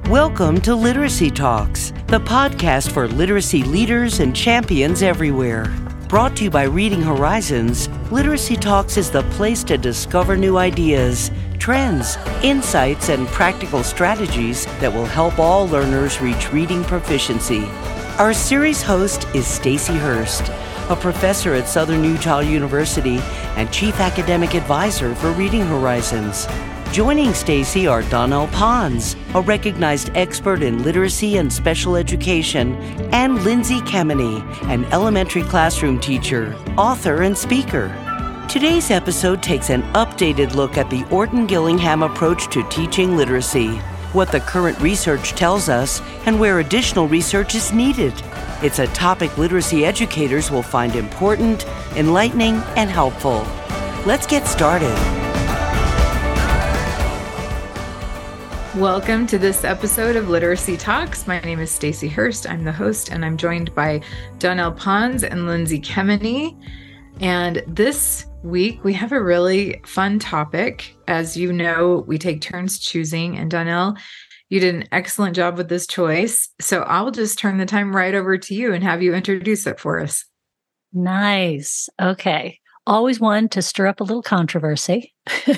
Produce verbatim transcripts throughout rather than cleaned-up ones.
Welcome to Literacy Talks, the podcast for literacy leaders and champions everywhere. Brought to you by Reading Horizons, Literacy Talks is the place to discover new ideas, trends, insights, and practical strategies that will help all learners reach reading proficiency. Our series host is Stacy Hurst, a professor at Southern Utah University and chief academic advisor for Reading Horizons. Joining Stacy are Donnell Pons, a recognized expert in literacy and special education, and Lindsay Kemeny, an elementary classroom teacher, author, and speaker. Today's episode takes an updated look at the Orton Gillingham approach to teaching literacy, what the current research tells us, and where additional research is needed. It's a topic literacy educators will find important, enlightening, and helpful. Let's get started. Welcome to this episode of Literacy Talks. My name is Stacy Hurst. I'm the host, and I'm joined by Donnell Pons and Lindsay Kemeny. And this week, we have a really fun topic. As you know, we take turns choosing, and Donnell, you did an excellent job with this choice. So I'll just turn the time right over to you and have you introduce it for us. Nice. Okay. Always one to stir up a little controversy.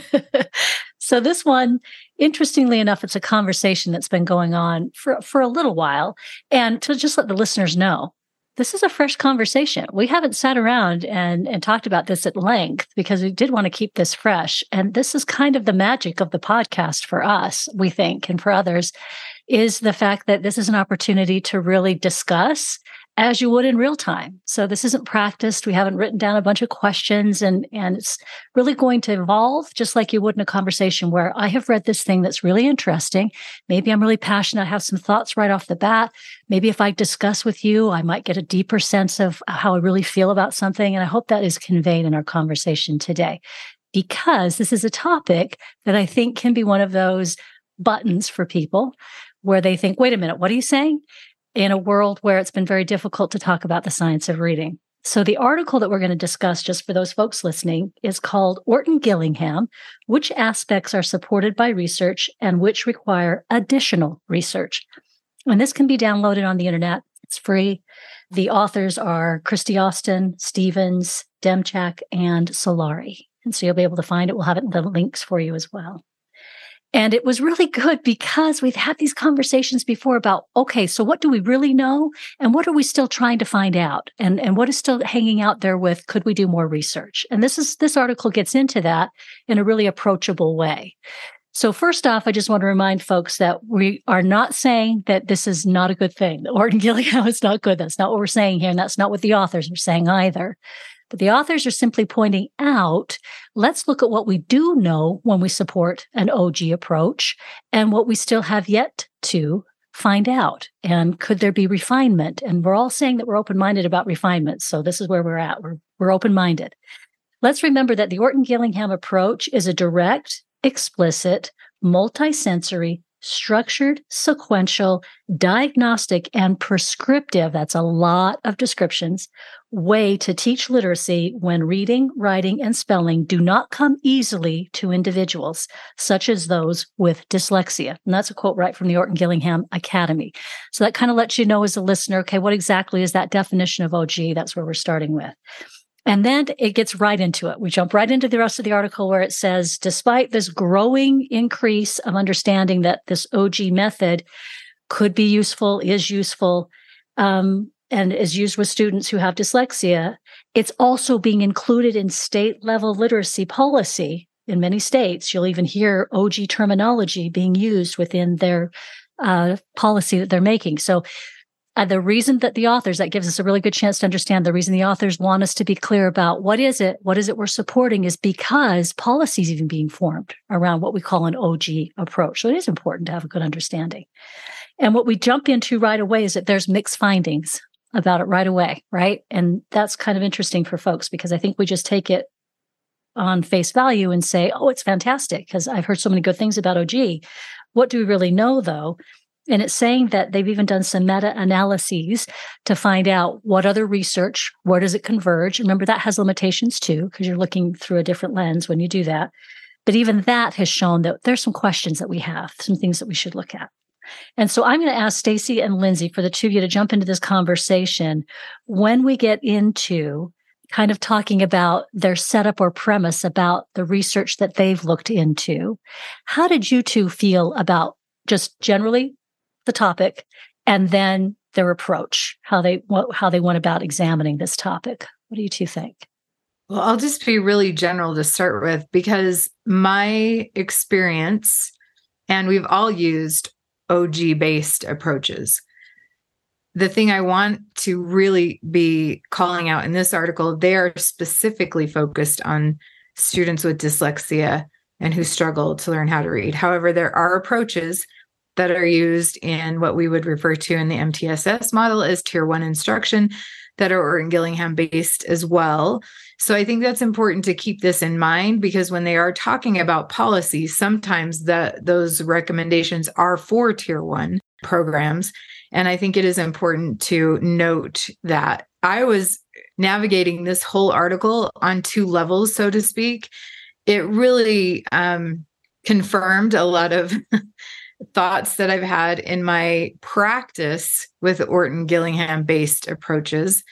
So this one, interestingly enough, it's a conversation that's been going on for, for a little while. And to just let the listeners know, this is a fresh conversation. We haven't sat around and, and talked about this at length because we did want to keep this fresh. And this is kind of the magic of the podcast for us, we think, and for others, is the fact that this is an opportunity to really discuss as you would in real time. So this isn't practiced. We haven't written down a bunch of questions, and, and it's really going to evolve just like you would in a conversation where I have read this thing that's really interesting. Maybe I'm really passionate. I have some thoughts right off the bat. Maybe if I discuss with you, I might get a deeper sense of how I really feel about something. And I hope that is conveyed in our conversation today, because this is a topic that I think can be one of those buttons for people where they think, wait a minute, what are you saying? In a world where it's been very difficult to talk about the science of reading. So the article that we're going to discuss, just for those folks listening, is called Orton Gillingham, Which Aspects Are Supported by Research and Which Require Additional Research. And this can be downloaded on the internet. It's free. The authors are Christy Austin, Stevens, Demchak, and Solari. And so you'll be able to find it. We'll have it in the links for you as well. And it was really good because we've had these conversations before about, okay, so what do we really know? And what are we still trying to find out? And, and what is still hanging out there with, could we do more research? And this is this article gets into that in a really approachable way. So first off, I just want to remind folks that we are not saying that this is not a good thing. Orton Gillingham is not good. That's not what we're saying here. And that's not what the authors are saying either. But the authors are simply pointing out, let's look at what we do know when we support an O G approach and what we still have yet to find out. And could there be refinement? And we're all saying that we're open-minded about refinement. So this is where we're at. We're, we're open-minded. Let's remember that the Orton Gillingham approach is a direct, explicit, multisensory, structured, sequential, diagnostic, and prescriptive, that's a lot of descriptions, way to teach literacy when reading, writing, and spelling do not come easily to individuals, such as those with dyslexia. And that's a quote right from the Orton Gillingham Academy. So that kind of lets you know as a listener, okay, what exactly is that definition of O G? That's where we're starting with. And then it gets right into it. We jump right into the rest of the article where it says, despite this growing increase of understanding that this O G method could be useful, is useful, um, and is used with students who have dyslexia, it's also being included in state-level literacy policy. In many states, you'll even hear O G terminology being used within their uh, policy that they're making. So Uh, the reason that the authors, that gives us a really good chance to understand the reason the authors want us to be clear about what is it, what is it we're supporting is because policy is even being formed around what we call an O G approach. So it is important to have a good understanding. And what we jump into right away is that there's mixed findings about it right away, right? And that's kind of interesting for folks because I think we just take it on face value and say, oh, it's fantastic because I've heard so many good things about O G. What do we really know though? And it's saying that they've even done some meta-analyses to find out what other research, where does it converge? Remember, that has limitations too, because you're looking through a different lens when you do that. But even that has shown that there's some questions that we have, some things that we should look at. And so I'm going to ask Stacy and Lindsay, for the two of you, to jump into this conversation when we get into kind of talking about their setup or premise about the research that they've looked into. How did you two feel about just generally the topic and then their approach, how they what, how they went about examining this topic? What do you two think? Well, I'll just be really general to start with, because my experience, and we've all used O G-based approaches. The thing I want to really be calling out in this article, they are specifically focused on students with dyslexia and who struggle to learn how to read. However, there are approaches that are used in what we would refer to in the M T S S model as tier one instruction that are Orton-Gillingham based as well. So I think that's important to keep this in mind, because when they are talking about policy, sometimes that those recommendations are for tier one programs. And I think it is important to note that I was navigating this whole article on two levels, so to speak. It really um, confirmed a lot of thoughts that I've had in my practice with Orton-Gillingham based approaches.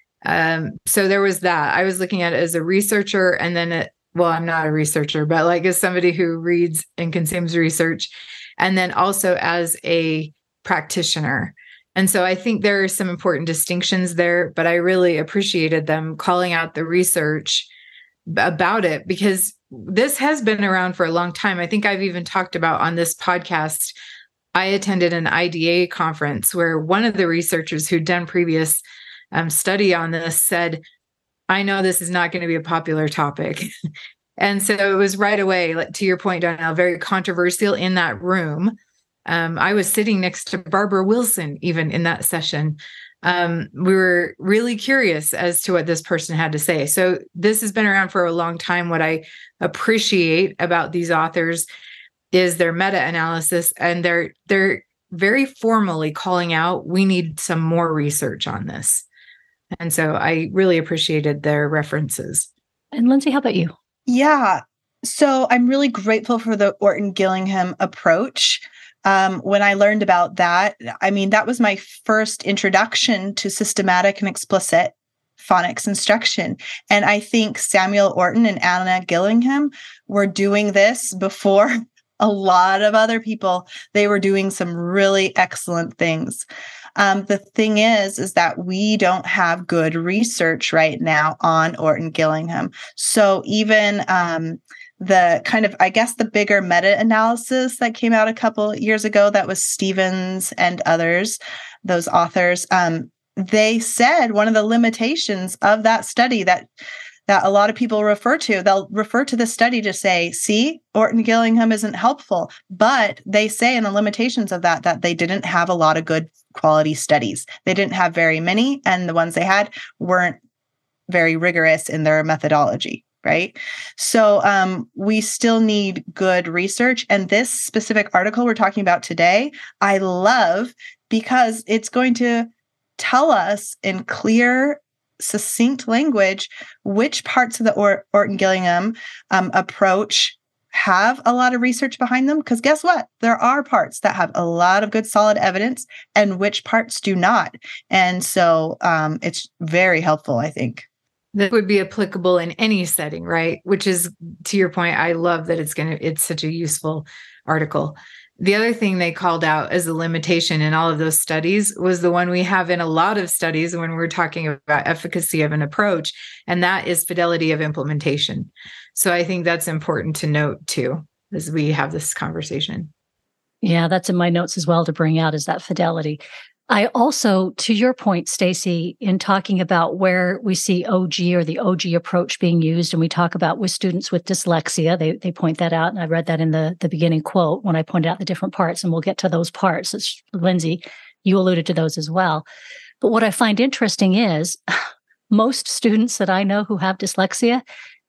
Um, so there was that. I was looking at it as a researcher, and then, it, well, I'm not a researcher, but like as somebody who reads and consumes research, and then also as a practitioner. And so I think there are some important distinctions there, but I really appreciated them calling out the research about it, because this has been around for a long time. I think I've even talked about on this podcast, I attended an I D A conference where one of the researchers who'd done previous um, study on this said, I know this is not going to be a popular topic. And so it was right away, like, to your point, Donnell, very controversial in that room. Um, I was sitting next to Barbara Wilson, even in that session. Um, we were really curious as to what this person had to say. So this has been around for a long time. What I appreciate about these authors is their meta-analysis, and they're they're very formally calling out, we need some more research on this. And so I really appreciated their references. And Lindsay, how about you? Yeah. So I'm really grateful for the Orton-Gillingham approach. Um, when I learned about that, I mean, that was my first introduction to systematic and explicit phonics instruction. And I think Samuel Orton and Anna Gillingham were doing this before a lot of other people. They were doing some really excellent things. Um, the thing is, is that we don't have good research right now on Orton-Gillingham. So even um, the kind of, I guess, the bigger meta-analysis that came out a couple years ago, that was Stevens and others, those authors, um, they said one of the limitations of that study that that a lot of people refer to, they'll refer to the study to say, see, Orton-Gillingham isn't helpful. But they say in the limitations of that, that they didn't have a lot of good quality studies. They didn't have very many, and the ones they had weren't very rigorous in their methodology, right? So um, we still need good research. And this specific article we're talking about today, I love, because it's going to tell us in clear, succinct language which parts of the or- Orton-Gillingham um, approach have a lot of research behind them. Because guess what? There are parts that have a lot of good solid evidence and which parts do not. And so um, it's very helpful, I think. That would be applicable in any setting, right? Which is, to your point, I love that it's going to, it's such a useful article. The other thing they called out as a limitation in all of those studies was the one we have in a lot of studies when we're talking about efficacy of an approach, and that is fidelity of implementation. So I think that's important to note too, as we have this conversation. Yeah, that's in my notes as well to bring out, is that fidelity. I also, to your point, Stacy, in talking about where we see O G or the O G approach being used, and we talk about with students with dyslexia, they they point that out, and I read that in the, the beginning quote when I pointed out the different parts, and we'll get to those parts. It's, Lindsay, you alluded to those as well. But what I find interesting is most students that I know who have dyslexia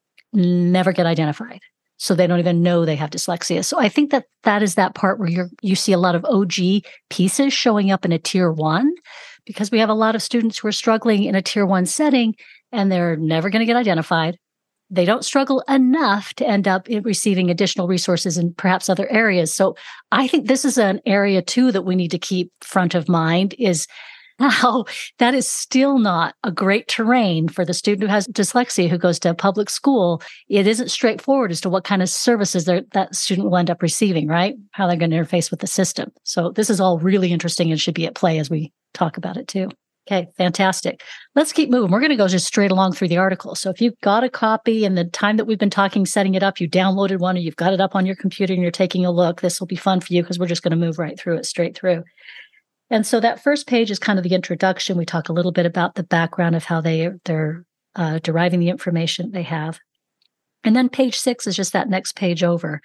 never get identified. So they don't even know they have dyslexia. So I think that that is that part where you're, you see a lot of O G pieces showing up in a tier one, because we have a lot of students who are struggling in a tier one setting and they're never going to get identified. they don't struggle enough to end up in receiving additional resources in perhaps other areas. So I think this is an area too that we need to keep front of mind, is how that is still not a great terrain for the student who has dyslexia who goes to public school. It isn't straightforward as to what kind of services that student will end up receiving, right? How they're going to interface with the system. So this is all really interesting and should be at play as we talk about it too. Okay, fantastic. Let's keep moving. We're going to go just straight along through the article. So if you've got a copy and the time that we've been talking, setting it up, you downloaded one or you've got it up on your computer and you're taking a look, this will be fun for you because we're just going to move right through it, straight through. And so that first page is kind of the introduction. We talk a little bit about the background of how they, they're uh, deriving the information they have. And then page six is just that next page over.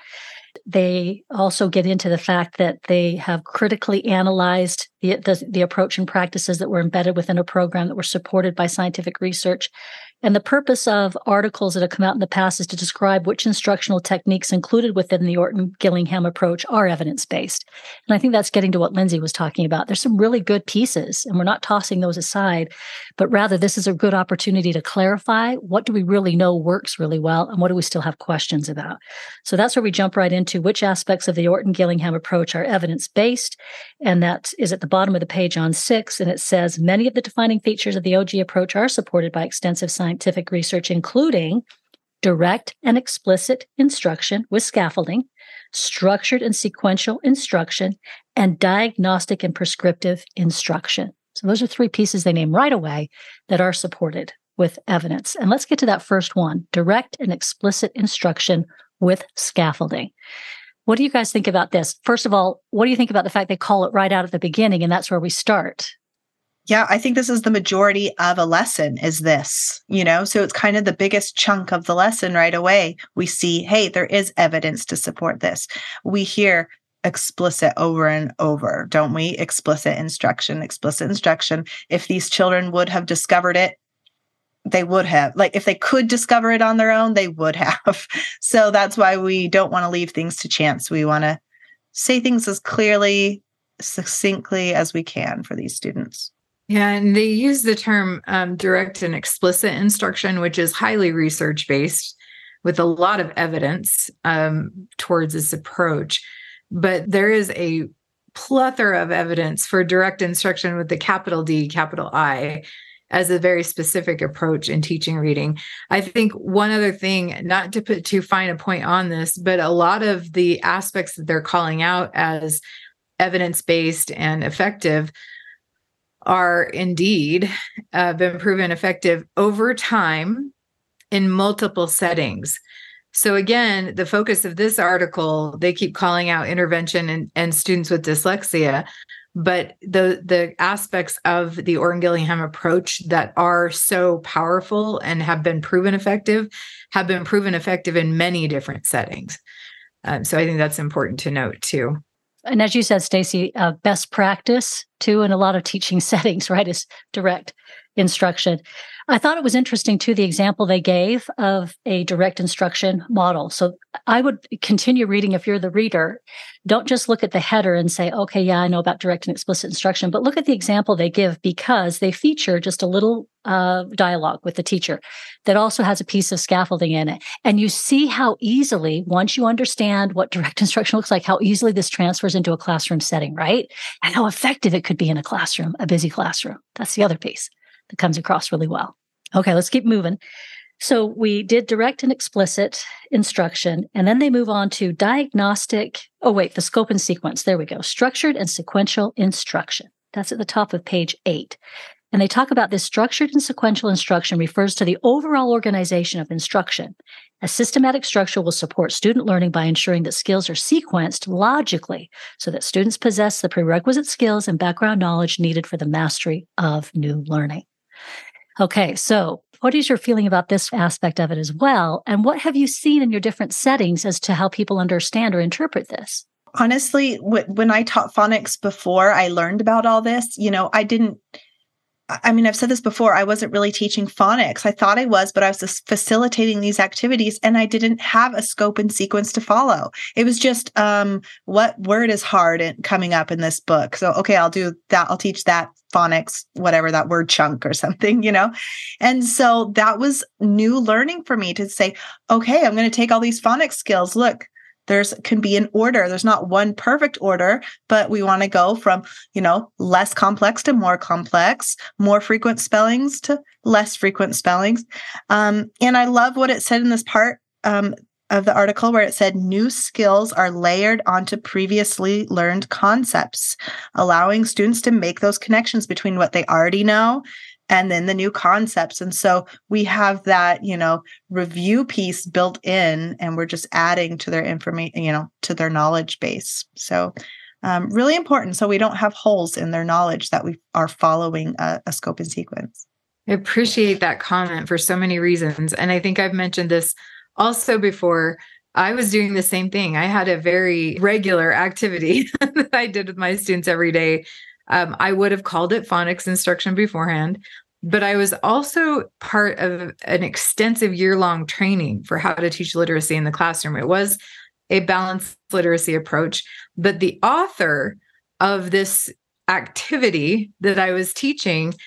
They also get into the fact that they have critically analyzed the, the, the approach and practices that were embedded within a program that were supported by scientific research. And the purpose of articles that have come out in the past is to describe which instructional techniques included within the Orton-Gillingham approach are evidence-based. And I think that's getting to what Lindsay was talking about. There's some really good pieces, and we're not tossing those aside, but rather this is a good opportunity to clarify what do we really know works really well and what do we still have questions about. So that's where we jump right into which aspects of the Orton-Gillingham approach are evidence-based. And that is at the bottom of the page on six, and it says, many of the defining features of the O G approach are supported by extensive scientific research, including direct and explicit instruction with scaffolding, structured and sequential instruction, and diagnostic and prescriptive instruction. So those are three pieces they name right away that are supported with evidence. And let's get to that first one, direct and explicit instruction with scaffolding. What do you guys think about this? First of all, what do you think about the fact they call it right out at the beginning, and that's where we start? Yeah, I think this is the majority of a lesson is this, you know, so it's kind of the biggest chunk of the lesson right away. We see, hey, there is evidence to support this. We hear explicit over and over, don't we? Explicit instruction, explicit instruction. If these children would have discovered it, they would have. Like if they could discover it on their own, they would have. So that's why we don't want to leave things to chance. We want to say things as clearly, succinctly as we can for these students. Yeah, and they use the term um, direct and explicit instruction, which is highly research-based with a lot of evidence um, towards this approach. But there is a plethora of evidence for direct instruction with the capital D, capital I, as a very specific approach in teaching reading. I think one other thing, not to put too fine a point on this, but a lot of the aspects that they're calling out as evidence-based and effective are indeed uh, been proven effective over time in multiple settings. So again, the focus of this article, they keep calling out intervention and, and students with dyslexia, but the the aspects of the Orton-Gillingham approach that are so powerful and have been proven effective have been proven effective in many different settings. Um, so I think that's important to note too. And as you said, Stacy, uh, best practice too in a lot of teaching settings, right, is direct instruction. I thought it was interesting too, the example they gave of a direct instruction model. So I would continue reading if you're the reader. Don't just look at the header and say, okay, yeah, I know about direct and explicit instruction, but look at the example they give because they feature just a little uh, dialogue with the teacher that also has a piece of scaffolding in it. And you see how easily, once you understand what direct instruction looks like, how easily this transfers into a classroom setting, right? And how effective it could be in a classroom, a busy classroom. That's the other piece that comes across really well. Okay, let's keep moving. So we did direct and explicit instruction, and then they move on to diagnostic. Oh, wait, the scope and sequence. There we go. Structured and sequential instruction. That's at the top of page eight. And they talk about this structured and sequential instruction refers to the overall organization of instruction. A systematic structure will support student learning by ensuring that skills are sequenced logically so that students possess the prerequisite skills and background knowledge needed for the mastery of new learning. Okay, so what is your feeling about this aspect of it as well? And what have you seen in your different settings as to how people understand or interpret this? Honestly, when I taught phonics before I learned about all this, you know, I didn't, I mean, I've said this before, I wasn't really teaching phonics. I thought I was, but I was just facilitating these activities and I didn't have a scope and sequence to follow. It was just, um, what word is hard and coming up in this book? So, okay, I'll do that. I'll teach that phonics, whatever that word chunk or something, you know? And so that was new learning for me to say, okay, I'm going to take all these phonics skills. Look, there's can be an order. There's not one perfect order, but we want to go from, you know, less complex to more complex, more frequent spellings to less frequent spellings. Um, and I love what it said in this part um, of the article where it said new skills are layered onto previously learned concepts, allowing students to make those connections between what they already know and then the new concepts. And so we have that, you know, review piece built in, and we're just adding to their information, you know, to their knowledge base. So um, really important. So we don't have holes in their knowledge, that we are following a, a scope and sequence. I appreciate that comment for so many reasons. And I think I've mentioned this also before. I was doing the same thing. I had a very regular activity that I did with my students every day. Um, I would have called it phonics instruction beforehand, but I was also part of an extensive year-long training for how to teach literacy in the classroom. It was a balanced literacy approach, but the author of this activity that I was teaching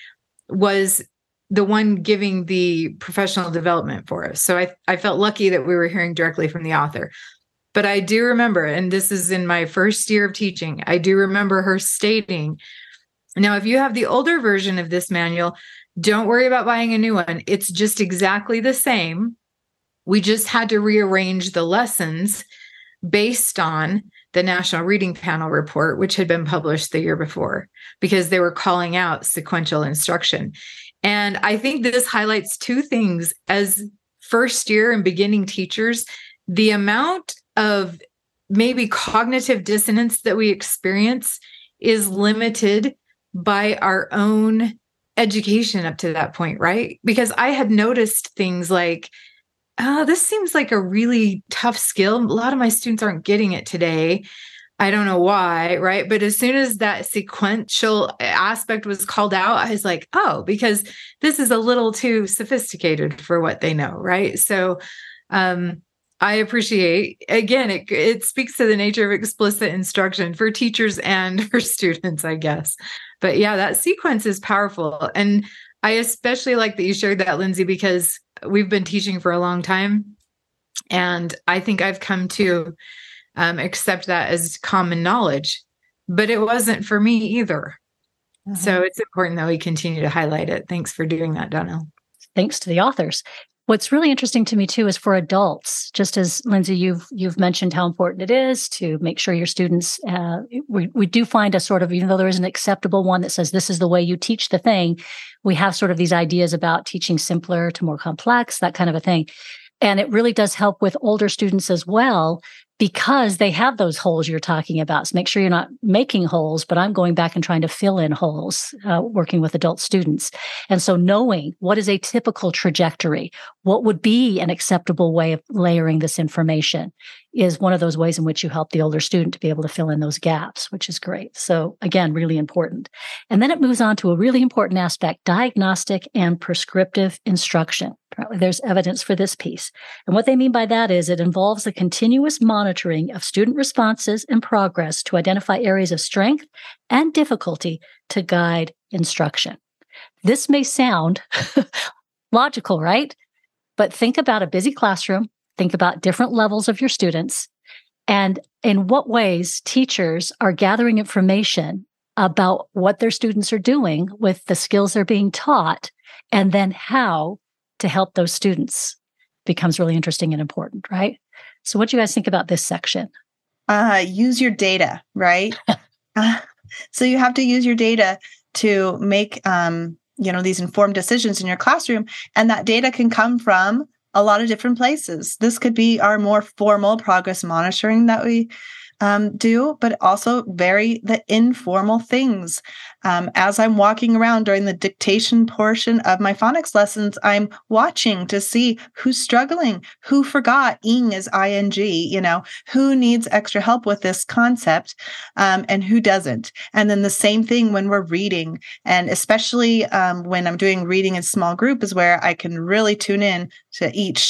was the one giving the professional development for us. So I, I felt lucky that we were hearing directly from the author. But I do remember, and this is in my first year of teaching, I do remember her stating, now, if you have the older version of this manual, don't worry about buying a new one. It's just exactly the same. We just had to rearrange the lessons based on the National Reading Panel report, which had been published the year before, because they were calling out sequential instruction. And I think this highlights two things. As first year and beginning teachers, the amount of maybe cognitive dissonance that we experience is limited by our own education up to that point, right? Because I had noticed things like, oh, this seems like a really tough skill. A lot of my students aren't getting it today. I don't know why, right? But as soon as that sequential aspect was called out, I was like, oh, because this is a little too sophisticated for what they know, right? So, um, I appreciate, again, it, it speaks to the nature of explicit instruction for teachers and for students, I guess. But yeah, that sequence is powerful. And I especially like that you shared that, Lindsay, because we've been teaching for a long time. And I think I've come to um, accept that as common knowledge, but it wasn't for me either. Mm-hmm. So it's important that we continue to highlight it. Thanks for doing that, Donnell. Thanks to the authors. What's really interesting to me too is for adults, just as Lindsay, you've you've mentioned how important it is to make sure your students, uh, we, we do find a sort of, even though there is an acceptable one that says this is the way you teach the thing, we have sort of these ideas about teaching simpler to more complex, that kind of a thing. And it really does help with older students as well, because they have those holes you're talking about. So make sure you're not making holes, but I'm going back and trying to fill in holes, uh, working with adult students. And so knowing what is a typical trajectory, what would be an acceptable way of layering this information is one of those ways in which you help the older student to be able to fill in those gaps, which is great. So again, really important. And then it moves on to a really important aspect, diagnostic and prescriptive instruction. Apparently there's evidence for this piece. And what they mean by that is it involves the continuous monitoring of student responses and progress to identify areas of strength and difficulty to guide instruction. This may sound logical, right? But think about a busy classroom. Think about different levels of your students and in what ways teachers are gathering information about what their students are doing with the skills they're being taught, and then how to help those students becomes really interesting and important, right? So what do you guys think about this section? Uh, use your data, right? uh, so you have to use your data to make, um, you know, these informed decisions in your classroom. And that data can come from a lot of different places. This could be our more formal progress monitoring that we um, do, but also very the informal things. Um, as I'm walking around during the dictation portion of my phonics lessons, I'm watching to see who's struggling, who forgot ing is I N G, you know, who needs extra help with this concept, um, and who doesn't. And then the same thing when we're reading, and especially um, when I'm doing reading in small group is where I can really tune in to each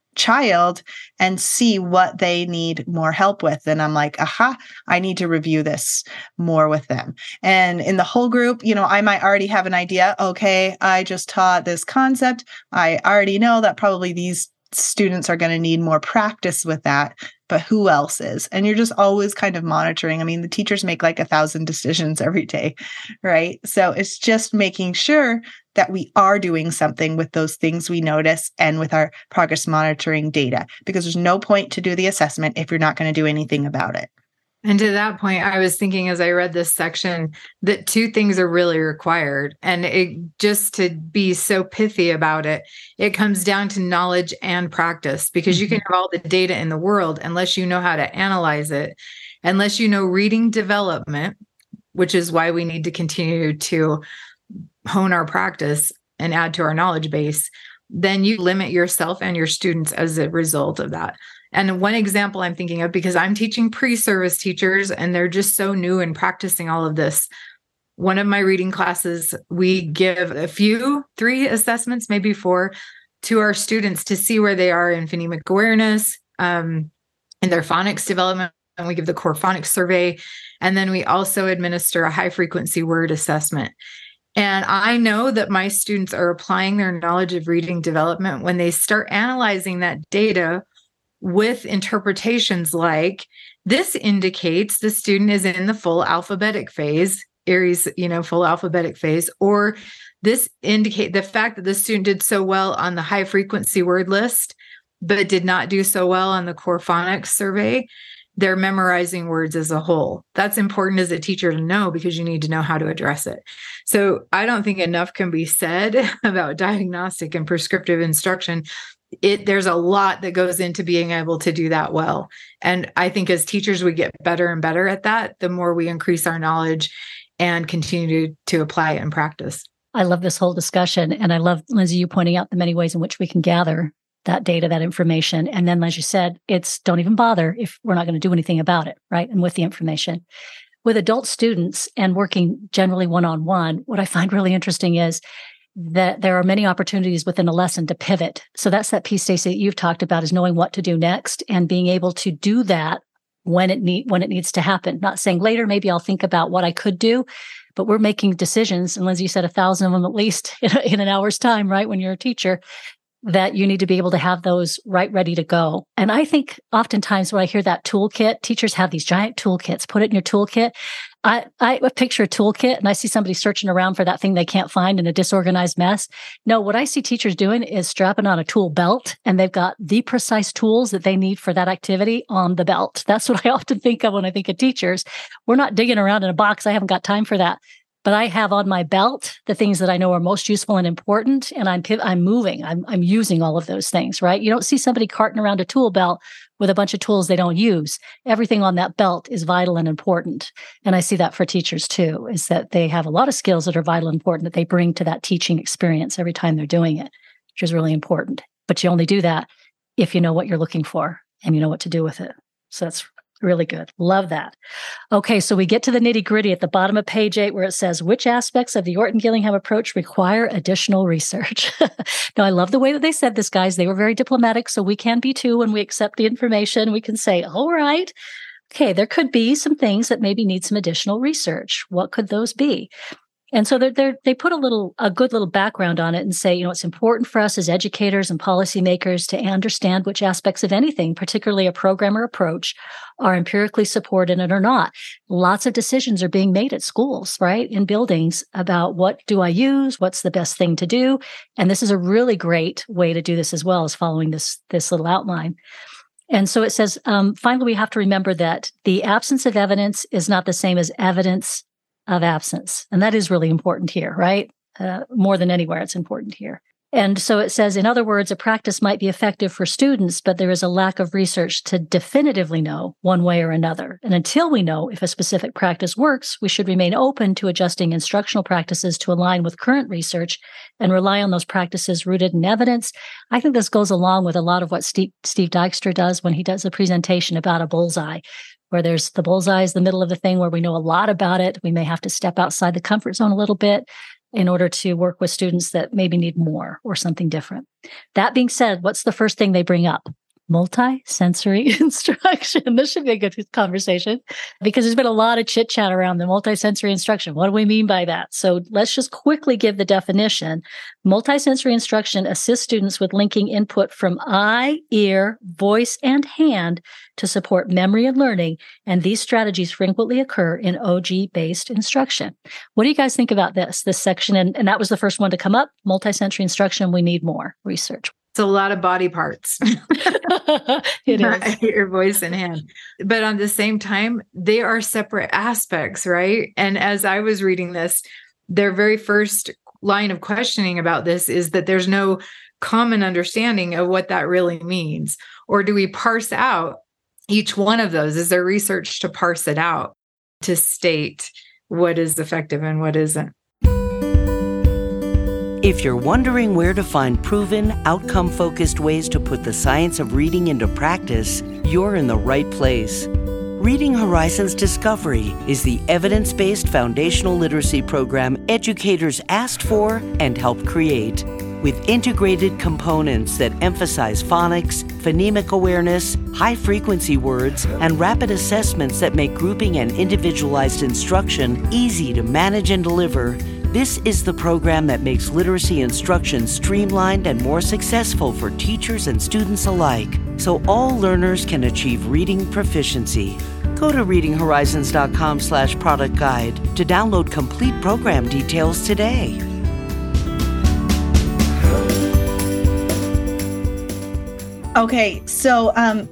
child and see what they need more help with. And I'm like, aha, I need to review this more with them. And in the whole group, you know, I might already have an idea. Okay, I just taught this concept. I already know that probably these students are going to need more practice with that, but who else is? And you're just always kind of monitoring. I mean, the teachers make like a thousand decisions every day, right? So it's just making sure that we are doing something with those things we notice and with our progress monitoring data, because there's no point to do the assessment if you're not going to do anything about it. And to that point, I was thinking as I read this section that two things are really required. And it just to be so pithy about it, it comes down to knowledge and practice, because mm-hmm. you can have all the data in the world unless you know how to analyze it, unless you know reading development, which is why we need to continue to hone our practice and add to our knowledge base. Then you limit yourself and your students as a result of that. And one example I'm thinking of, because I'm teaching pre-service teachers and they're just so new in practicing all of this. One of my reading classes, we give a few, three assessments, maybe four, to our students to see where they are in phonemic awareness, um, in their phonics development. And we give the core phonics survey. And then we also administer a high frequency word assessment. And I know that my students are applying their knowledge of reading development when they start analyzing that data with interpretations like, this indicates the student is in the full alphabetic phase, Aries, you know, full alphabetic phase, or this indicate the fact that the student did so well on the high frequency word list, but did not do so well on the core phonics survey. They're memorizing words as a whole. That's important as a teacher to know, because you need to know how to address it. So I don't think enough can be said about diagnostic and prescriptive instruction. It there's a lot that goes into being able to do that well. And I think as teachers, we get better and better at that, the more we increase our knowledge and continue to, to apply it in practice. I love this whole discussion. And I love, Lindsay, you pointing out the many ways in which we can gather that data, that information. And then, as you said, it's don't even bother if we're not going to do anything about it, right? And with the information. With adult students and working generally one-on-one, what I find really interesting is that there are many opportunities within a lesson to pivot. So that's that piece, Stacey, that you've talked about, is knowing what to do next and being able to do that when it need when it needs to happen. Not saying later, maybe I'll think about what I could do, but we're making decisions. And Lindsay, you said a thousand of them at least in, a, in an hour's time, right? When you're a teacher, that you need to be able to have those right ready to go. And I think oftentimes when I hear that toolkit, teachers have these giant toolkits, put it in your toolkit. I, I picture a toolkit and I see somebody searching around for that thing they can't find in a disorganized mess. No, what I see teachers doing is strapping on a tool belt, and they've got the precise tools that they need for that activity on the belt. That's what I often think of when I think of teachers. We're not digging around in a box. I haven't got time for that. But I have on my belt the things that I know are most useful and important, and I'm I'm moving. I'm I'm using all of those things, right? You don't see somebody carting around a tool belt with a bunch of tools they don't use. Everything on that belt is vital and important. And I see that for teachers too, is that they have a lot of skills that are vital and important that they bring to that teaching experience every time they're doing it, which is really important. But you only do that if you know what you're looking for and you know what to do with it. So that's really good. Love that. Okay, so we get to the nitty gritty at the bottom of page eight where it says, which aspects of the Orton-Gillingham approach require additional research? Now, I love the way that they said this, guys. They were very diplomatic, so we can be too when we accept the information. We can say, all right, okay, there could be some things that maybe need some additional research. What could those be? And so they're, they're, they put a little, a good little background on it and say, you know, it's important for us as educators and policymakers to understand which aspects of anything, particularly a program or approach, are empirically supported and are not. Lots of decisions are being made at schools, right, in buildings about what do I use, what's the best thing to do. And this is a really great way to do this as well, as following this, this little outline. And so it says, um, finally, we have to remember that the absence of evidence is not the same as evidence of absence. And that is really important here, right? Uh, more than anywhere, it's important here. And so it says, in other words, a practice might be effective for students, but there is a lack of research to definitively know one way or another. And until we know if a specific practice works, we should remain open to adjusting instructional practices to align with current research and rely on those practices rooted in evidence. I think this goes along with a lot of what Steve, Steve Dykstra does when he does a presentation about a bullseye, where there's the bullseye is the middle of the thing where we know a lot about it. We may have to step outside the comfort zone a little bit, in order to work with students that maybe need more or something different. That being said, what's the first thing they bring up? Multi-sensory instruction. This should be a good conversation because there's been a lot of chit chat around the multi-sensory instruction. What do we mean by that? So let's just quickly give the definition. Multi-sensory instruction assists students with linking input from eye, ear, voice, and hand to support memory and learning. And these strategies frequently occur in O G-based instruction. What do you guys think about this, this section? And, and that was the first one to come up. Multi-sensory instruction, we need more research. It's a lot of body parts. It is. Your voice and hand. But on the same time, they are separate aspects, right? And as I was reading this, their very first line of questioning about this is that there's no common understanding of what that really means. Or do we parse out each one of those? Is there research to parse it out, to state what is effective and what isn't? If you're wondering where to find proven, outcome-focused ways to put the science of reading into practice, you're in the right place. Reading Horizons Discovery is the evidence-based foundational literacy program educators asked for and helped create. With integrated components that emphasize phonics, phonemic awareness, high-frequency words, and rapid assessments that make grouping and individualized instruction easy to manage and deliver, this is the program that makes literacy instruction streamlined and more successful for teachers and students alike, so all learners can achieve reading proficiency. Go to reading horizons dot com slash product guide to download complete program details today. Okay, so um,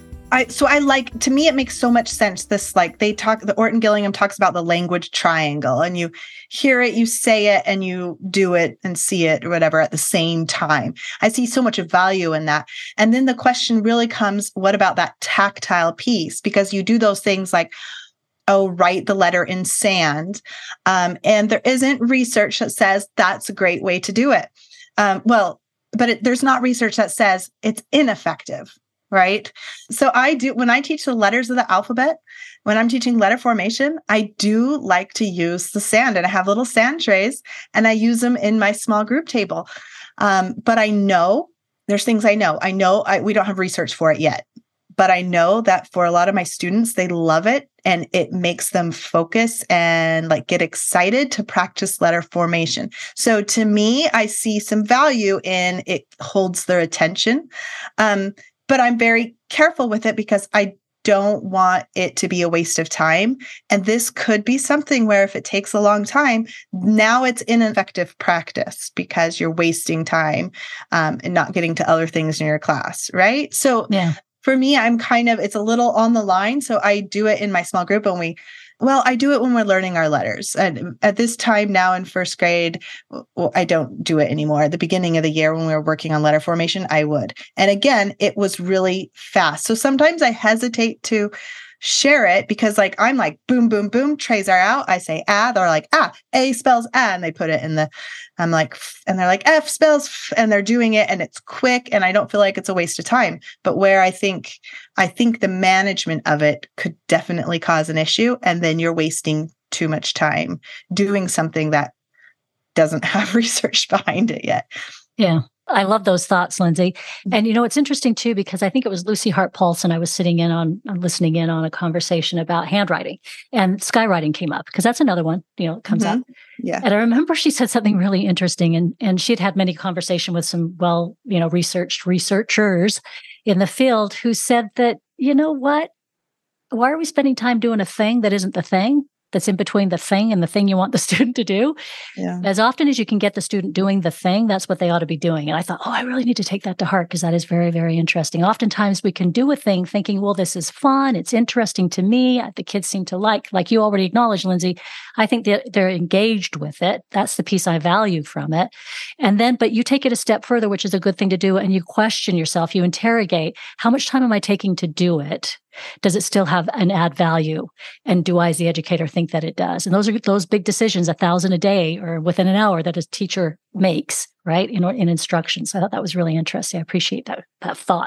I so I like, to me, it makes so much sense. This, like, they talk, the Orton Gillingham talks about the language triangle, and you hear it, you say it, and you do it and see it or whatever at the same time. I see so much value in that. And then the question really comes, what about that tactile piece? Because you do those things like, oh, write the letter in sand. Um, and there isn't research that says that's a great way to do it. Um, well, but it, there's not research that says it's ineffective. Right. So I do, when I teach the letters of the alphabet, when I'm teaching letter formation, I do like to use the sand, and I have little sand trays and I use them in my small group table. Um, but I know there's things I know, I know I, we don't have research for it yet, but I know that for a lot of my students, they love it and it makes them focus and like get excited to practice letter formation. So to me, I see some value in it holds their attention. Um, But I'm very careful with it because I don't want it to be a waste of time. And this could be something where if it takes a long time, now it's ineffective practice because you're wasting time um, and not getting to other things in your class, right? So yeah. For me, I'm kind of, it's a little on the line. So I do it in my small group when we Well, I do it when we're learning our letters. And at this time now in first grade, well, I don't do it anymore. At the beginning of the year when we were working on letter formation, I would. And again, it was really fast. So sometimes I hesitate to share it because like, I'm like, boom, boom, boom, trays are out. I say, ah, they're like, ah, A spells ah, and they put it in the, I'm like, f, and they're like, F spells f, and they're doing it and it's quick. And I don't feel like it's a waste of time. But where I think, I think the management of it could definitely cause an issue. And then you're wasting too much time doing something that doesn't have research behind it yet. Yeah. I love those thoughts, Lindsay. And, you know, it's interesting too, because I think it was Lucy Hart Paulson. I was sitting in on, listening in on a conversation about handwriting, and skywriting came up because that's another one, you know, it comes mm-hmm. up. Yeah. And I remember she said something really interesting, and, and she'd had many conversation with some well, you know, researched researchers in the field who said that, you know what, why are we spending time doing a thing that isn't the thing? That's in between the thing and the thing you want the student to do. Yeah. As often as you can get the student doing the thing, that's what they ought to be doing. And I thought, oh, I really need to take that to heart because that is very, very interesting. Oftentimes we can do a thing thinking, well, this is fun. It's interesting to me. The kids seem to like, like you already acknowledged, Lindsay, I think that they're engaged with it. That's the piece I value from it. And then, but you take it a step further, which is a good thing to do. And you question yourself, you interrogate, how much time am I taking to do it? Does it still have an add value? And do I, as the educator, think that it does? And those are those big decisions, a thousand a day or within an hour that a teacher makes, right, in, in instruction. So I thought that was really interesting. I appreciate that, that thought.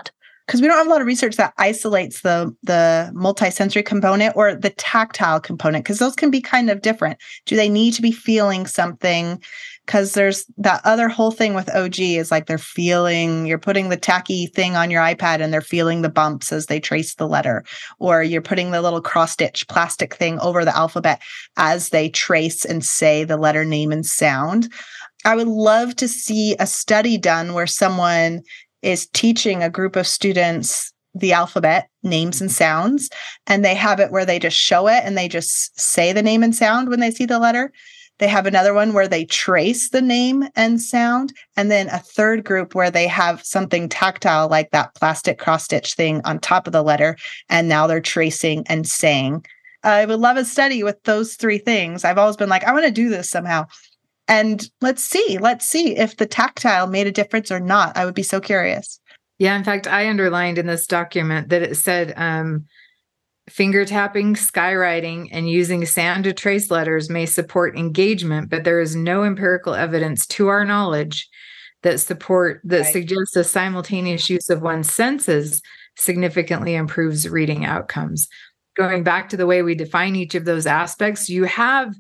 because we don't have a lot of research that isolates the the multisensory component or the tactile component, because those can be kind of different. Do they need to be feeling something? Because there's that other whole thing with O G is like they're feeling, you're putting the tacky thing on your iPad and they're feeling the bumps as they trace the letter, or you're putting the little cross-stitch plastic thing over the alphabet as they trace and say the letter name and sound. I would love to see a study done where someone is teaching a group of students the alphabet, names and sounds, and they have it where they just show it and they just say the name and sound when they see the letter. They have another one where they trace the name and sound, and then a third group where they have something tactile like that plastic cross-stitch thing on top of the letter, and now they're tracing and saying. I would love a study with those three things. I've always been like, I want to do this somehow. And let's see, let's see if the tactile made a difference or not. I would be so curious. Yeah, in fact, I underlined in this document that it said um, finger tapping, skywriting, and using sand to trace letters may support engagement, but there is no empirical evidence to our knowledge that support that right. suggests a simultaneous use of one's senses significantly improves reading outcomes. Going back to the way we define each of those aspects, you have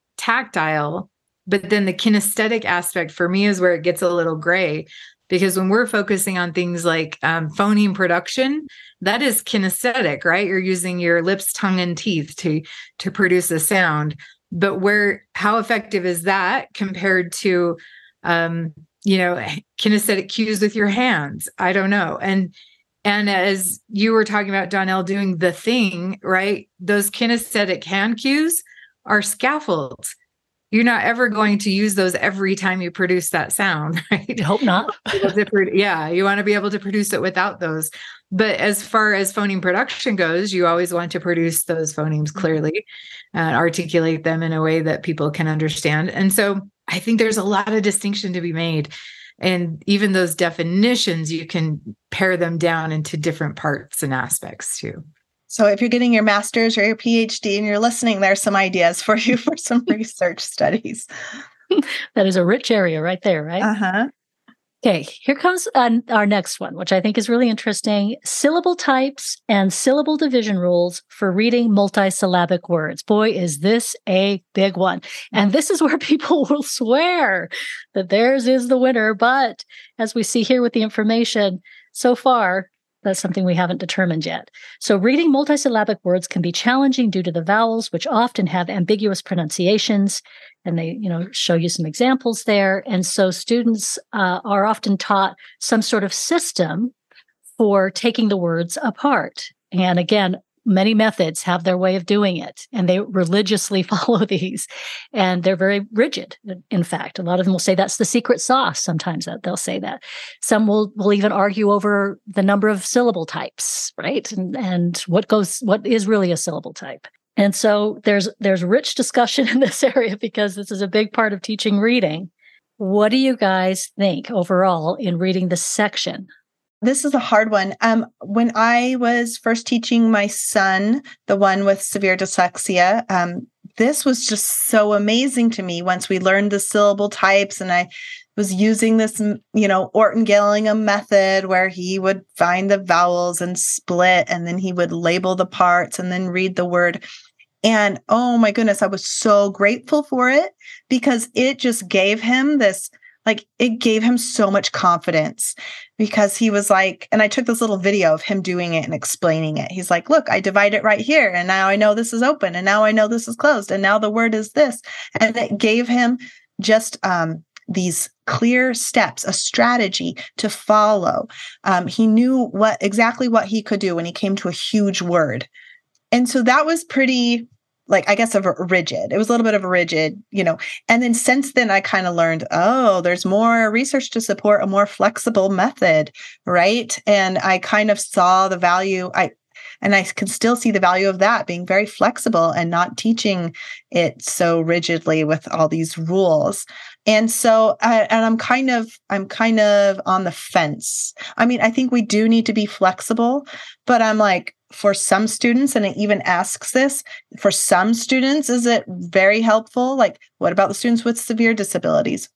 tactile, but then the kinesthetic aspect for me is where it gets a little gray. Because when we're focusing on things like um, phoneme production, that is kinesthetic, right? You're using your lips, tongue, and teeth to to produce a sound. But where, how effective is that compared to, um, you know, kinesthetic cues with your hands? I don't know. And and as you were talking about, Donnell, doing the thing, right? Those kinesthetic hand cues are scaffolds. You're not ever going to use those every time you produce that sound, right? I hope not. Yeah, you want to be able to produce it without those. But as far as phoneme production goes, you always want to produce those phonemes clearly and articulate them in a way that people can understand. And so I think there's a lot of distinction to be made. And even those definitions, you can pare them down into different parts and aspects too. So if you're getting your master's or your PhD and you're listening, there's some ideas for you for some research studies. That is a rich area right there, right? Uh-huh. Okay, here comes uh, our next one, which I think is really interesting. Syllable types and syllable division rules for reading multisyllabic words. Boy, is this a big one. And this is where people will swear that theirs is the winner. But as we see here with the information so far, that's something we haven't determined yet. So reading multisyllabic words can be challenging due to the vowels, which often have ambiguous pronunciations. And they, you know, show you some examples there. And so students uh, are often taught some sort of system for taking the words apart. And again, many methods have their way of doing it, and they religiously follow these. And they're very rigid. In fact, a lot of them will say that's the secret sauce. Sometimes that they'll say that. Some will, will even argue over the number of syllable types, right? And, and what goes, what is really a syllable type. And so there's there's rich discussion in this area because this is a big part of teaching reading. What do you guys think overall in reading this section? This is a hard one. Um, when I was first teaching my son, the one with severe dyslexia, um, this was just so amazing to me once we learned the syllable types, and I was using this, you know, Orton Gillingham method where he would find the vowels and split, and then he would label the parts and then read the word. And oh my goodness, I was so grateful for it because it just gave him this, like, it gave him so much confidence because he was like, and I took this little video of him doing it and explaining it. He's like, look, I divide it right here. And now I know this is open. And now I know this is closed. And now the word is this. And it gave him just um, these clear steps, a strategy to follow. Um, he knew what exactly what he could do when he came to a huge word. And so that was pretty, like, I guess, of a rigid. It was a little bit of a rigid, you know. And then since then, I kind of learned, oh, there's more research to support a more flexible method, right? And I kind of saw the value. I and I can still see the value of that, being very flexible and not teaching it so rigidly with all these rules. And so, uh, and I'm kind of, I'm kind of on the fence. I mean, I think we do need to be flexible, but I'm like, for some students, and it even asks this, for some students, is it very helpful? Like, what about the students with severe disabilities?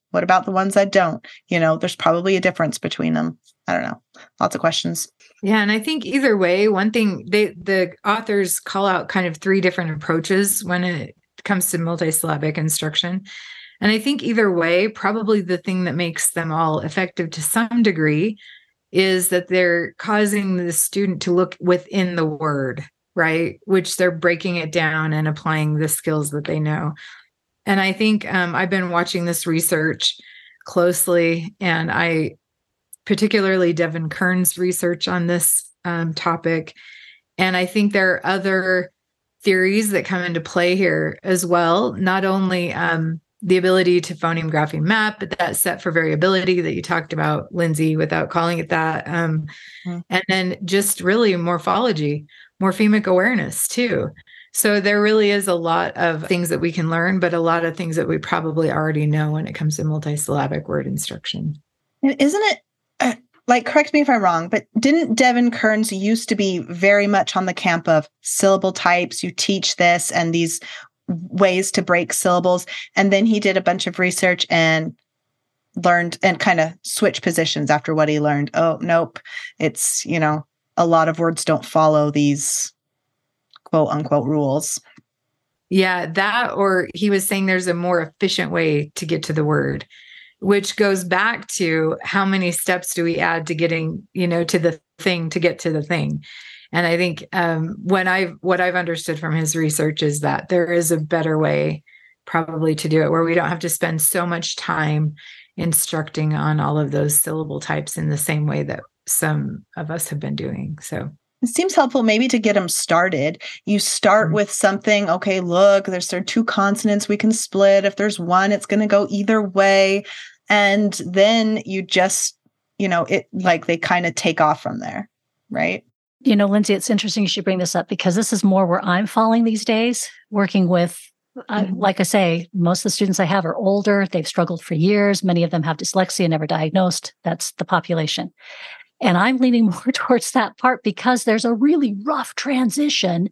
What about the ones that don't? You know, there's probably a difference between them. I don't know. Lots of questions. Yeah. And I think either way, one thing they, the authors call out kind of three different approaches when it comes to multisyllabic instruction. And I think either way, probably the thing that makes them all effective to some degree is that they're causing the student to look within the word, right? Which they're breaking it down and applying the skills that they know. And I think um, I've been watching this research closely, and I particularly Devin Kern's research on this um, topic. And I think there are other theories that come into play here as well. Not only um, the ability to phoneme grapheme map, but that set for variability that you talked about, Lindsay, without calling it that. Um, mm-hmm. And then just really morphology, morphemic awareness too. So there really is a lot of things that we can learn, but a lot of things that we probably already know when it comes to multisyllabic word instruction. And isn't it, uh, like, correct me if I'm wrong, but didn't Devin Kern's used to be very much on the camp of syllable types? You teach this and these ways to break syllables. And then he did a bunch of research and learned and kind of switched positions after what he learned. Oh, nope. It's, you know, a lot of words don't follow these quote unquote rules. Yeah, that, or he was saying there's a more efficient way to get to the word, which goes back to how many steps do we add to getting, you know, to the thing to get to the thing. And I think um, when I've, what I've understood from his research is that there is a better way probably to do it, where we don't have to spend so much time instructing on all of those syllable types in the same way that some of us have been doing. So it seems helpful maybe to get them started. You start mm-hmm. with something, okay, look, there's there are two consonants we can split. If there's one, it's going to go either way. And then you just, you know, it like they kind of take off from there, right? You know, Lindsay, it's interesting you should bring this up, because this is more where I'm falling these days, working with, uh, mm-hmm. like I say, most of the students I have are older. They've struggled for years. Many of them have dyslexia, never diagnosed. That's the population. And I'm leaning more towards that part because there's a really rough transition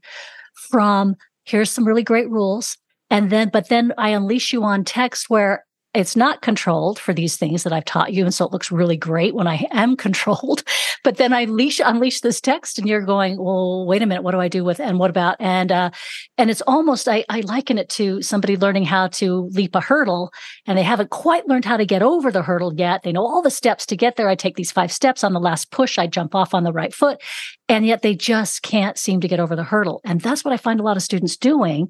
from here's some really great rules. And then, but then I unleash you on text where it's not controlled for these things that I've taught you. And so it looks really great when I am controlled. But then I unleash, unleash this text and you're going, well, wait a minute, what do I do with, and what about? And, uh, and it's almost, I, I liken it to somebody learning how to leap a hurdle, and they haven't quite learned how to get over the hurdle yet. They know all the steps to get there. I take these five steps. On the last push, I jump off on the right foot. And yet they just can't seem to get over the hurdle. And that's what I find a lot of students doing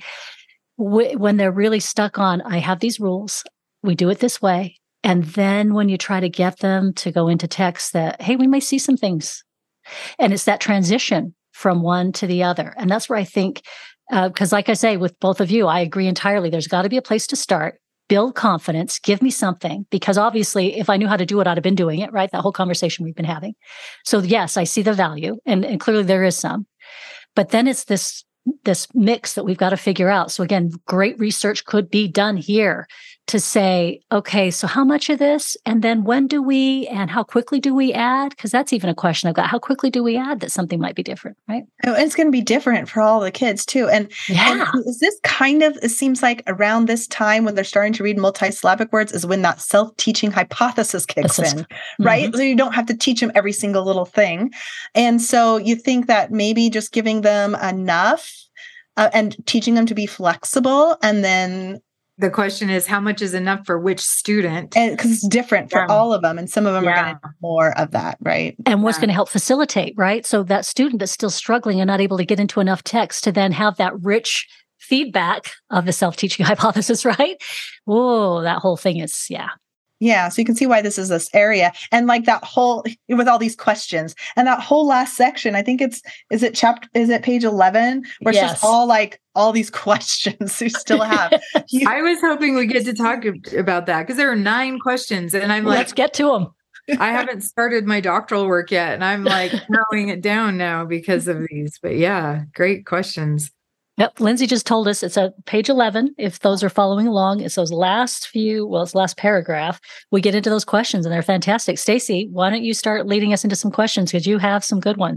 wh- when they're really stuck on, I have these rules. We do it this way. And then when you try to get them to go into text that, hey, we may see some things. And it's that transition from one to the other. And that's where I think, because uh, like I say, with both of you, I agree entirely. There's got to be a place to start, build confidence, give me something. Because obviously, if I knew how to do it, I'd have been doing it, right? That whole conversation we've been having. So yes, I see the value. And, and clearly there is some. But then it's this, this mix that we've got to figure out. So again, great research could be done here to say, okay, so how much of this? And then when do we, and how quickly do we add? Because that's even a question I've got. How quickly do we add that something might be different, right? Oh, it's going to be different for all the kids too. And, yeah. and is this kind of, it seems like around this time when they're starting to read multisyllabic words is when that self-teaching hypothesis kicks in, mm-hmm. right? So you don't have to teach them every single little thing. And so you think that maybe just giving them enough uh, and teaching them to be flexible, and then the question is, how much is enough for which student? And because it's different for yeah. all of them. And some of them yeah. are going to do more of that, right? And what's yeah. going to help facilitate, right? So that student that's still struggling and not able to get into enough text to then have that rich feedback of the self-teaching hypothesis, right? Whoa, that whole thing is, yeah. Yeah. So you can see why this is this area. And like that whole, with all these questions and that whole last section, I think it's, is it chapter, is it page eleven? Where it's yes. just all like, all these questions you still have. You, I was hoping we get to talk about that because there are nine questions and I'm like, let's get to them. I haven't started my doctoral work yet. And I'm like narrowing it down now because of these, but yeah, great questions. Yep. Lindsay just told us it's at page eleven. If those are following along, it's those last few, well, it's last paragraph. We get into those questions and they're fantastic. Stacy, why don't you start leading us into some questions because you have some good ones.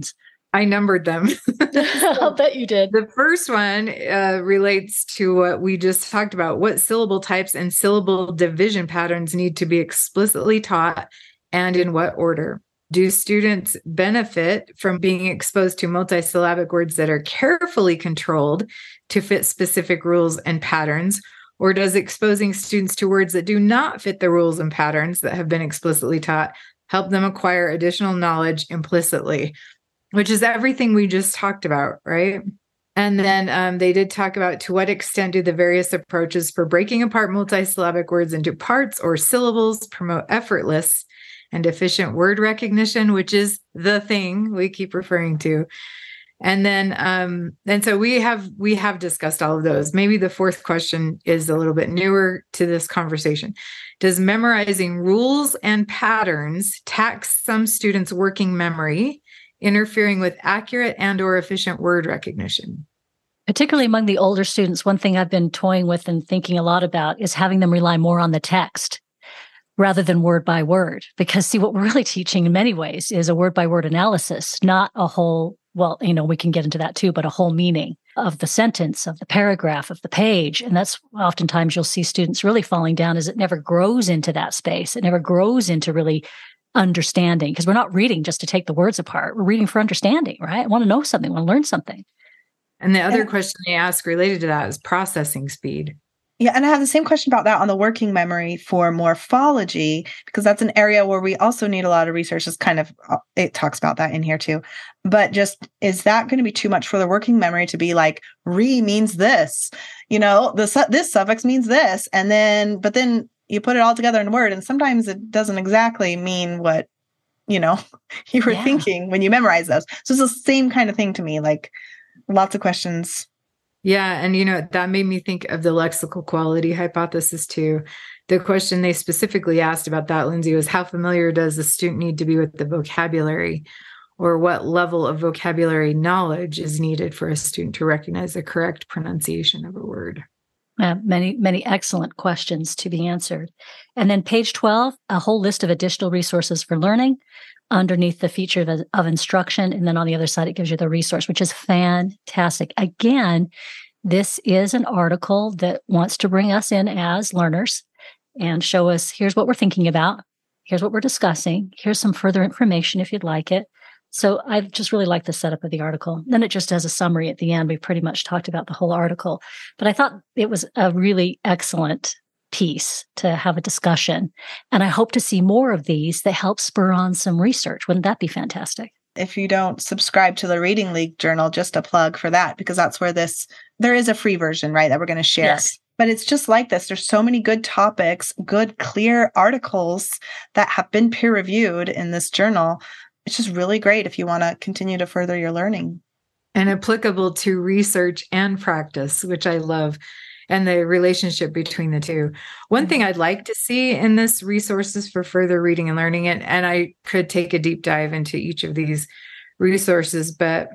I numbered them. I'll bet you did. The first one uh, relates to what we just talked about. What syllable types and syllable division patterns need to be explicitly taught, and in what order? Do students benefit from being exposed to multisyllabic words that are carefully controlled to fit specific rules and patterns? Or does exposing students to words that do not fit the rules and patterns that have been explicitly taught help them acquire additional knowledge implicitly? Which is everything we just talked about, right? And then um, they did talk about to what extent do the various approaches for breaking apart multisyllabic words into parts or syllables promote effortless and efficient word recognition, which is the thing we keep referring to. And then, um, and so we have we have discussed all of those. Maybe the fourth question is a little bit newer to this conversation. Does memorizing rules and patterns tax some students' working memory, interfering with accurate and or efficient word recognition? Particularly among the older students, one thing I've been toying with and thinking a lot about is having them rely more on the text rather than word by word. Because see, what we're really teaching in many ways is a word by word analysis, not a whole, well, you know, we can get into that too, but a whole meaning of the sentence, of the paragraph, of the page. And that's oftentimes you'll see students really falling down as it never grows into that space. It never grows into really understanding, because we're not reading just to take the words apart. We're reading for understanding, right? I want to know something, I want to learn something. And the other question they ask related to that is processing speed. Yeah, and I have the same question about that on the working memory for morphology, because that's an area where we also need a lot of research. It's kind of, it talks about that in here too. But just, is that going to be too much for the working memory to be like, re means this, you know, the this suffix means this, and then, but then you put it all together in a word, and sometimes it doesn't exactly mean what, you know, you were yeah. thinking when you memorize those. So it's the same kind of thing to me, like lots of questions. Yeah. And, you know, that made me think of the lexical quality hypothesis too. The question they specifically asked about that, Lindsay, was how familiar does the student need to be with the vocabulary, or what level of vocabulary knowledge is needed for a student to recognize the correct pronunciation of a word? Uh, many, many excellent questions to be answered. And then page twelve, a whole list of additional resources for learning underneath the feature of, of instruction. And then on the other side, it gives you the resource, which is fantastic. Again, this is an article that wants to bring us in as learners and show us, here's what we're thinking about. Here's what we're discussing. Here's some further information if you'd like it. So I just really like the setup of the article. Then it just has a summary at the end. We pretty much talked about the whole article, but I thought it was a really excellent piece to have a discussion. And I hope to see more of these that help spur on some research. Wouldn't that be fantastic? If you don't subscribe to the Reading League Journal, just a plug for that, because that's where this, there is a free version, right, that we're going to share. Yes. But it's just like this. There's so many good topics, good, clear articles that have been peer reviewed in this journal. It's just really great if you want to continue to further your learning. And applicable to research and practice, which I love, and the relationship between the two. One thing I'd like to see in this resources for further reading and learning, and, and I could take a deep dive into each of these resources, but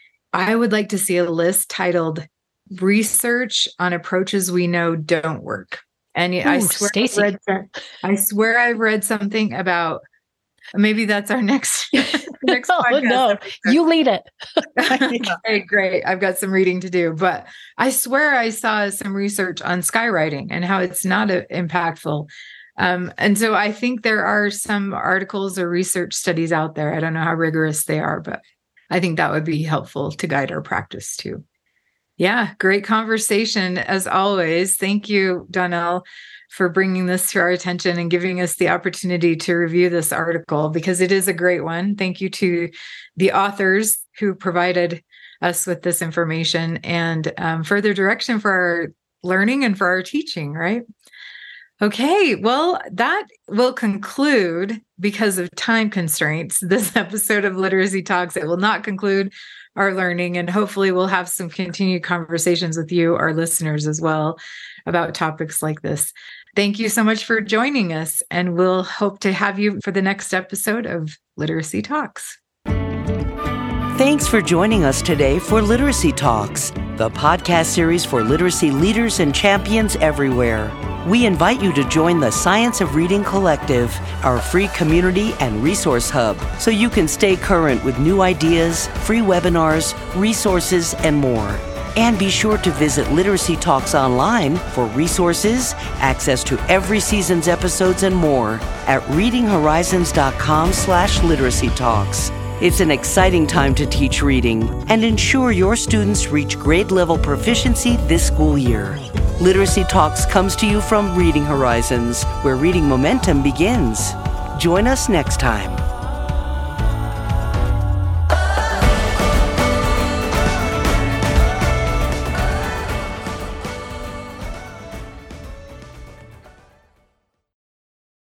I would like to see a list titled Research on Approaches We Know Don't Work. And Ooh, I swear I've read, I swear I've read something about, maybe that's our next, next oh, podcast. No, episode. You lead it. Okay, great. I've got some reading to do, but I swear I saw some research on skywriting and how it's not a, impactful. Um, and so I think there are some articles or research studies out there. I don't know how rigorous they are, but I think that would be helpful to guide our practice too. Yeah, great conversation as always. Thank you, Donnell, for bringing this to our attention and giving us the opportunity to review this article, because it is a great one. Thank you to the authors who provided us with this information and um, further direction for our learning and for our teaching, right? Okay, well, that will conclude, because of time constraints, this episode of Literacy Talks. It will not conclude our learning, and hopefully we'll have some continued conversations with you, our listeners, as well, about topics like this. Thank you so much for joining us, and we'll hope to have you for the next episode of Literacy Talks. Thanks for joining us today for Literacy Talks. the podcast series for literacy leaders and champions everywhere. We invite you to join the Science of Reading Collective, our free community and resource hub, so you can stay current with new ideas, free webinars, resources, and more. And be sure to visit Literacy Talks online for resources, access to every season's episodes, and more at readinghorizons.com slash literacy talks. It's an exciting time to teach reading and ensure your students reach grade level proficiency this school year. Literacy Talks comes to you from Reading Horizons, where reading momentum begins. Join us next time.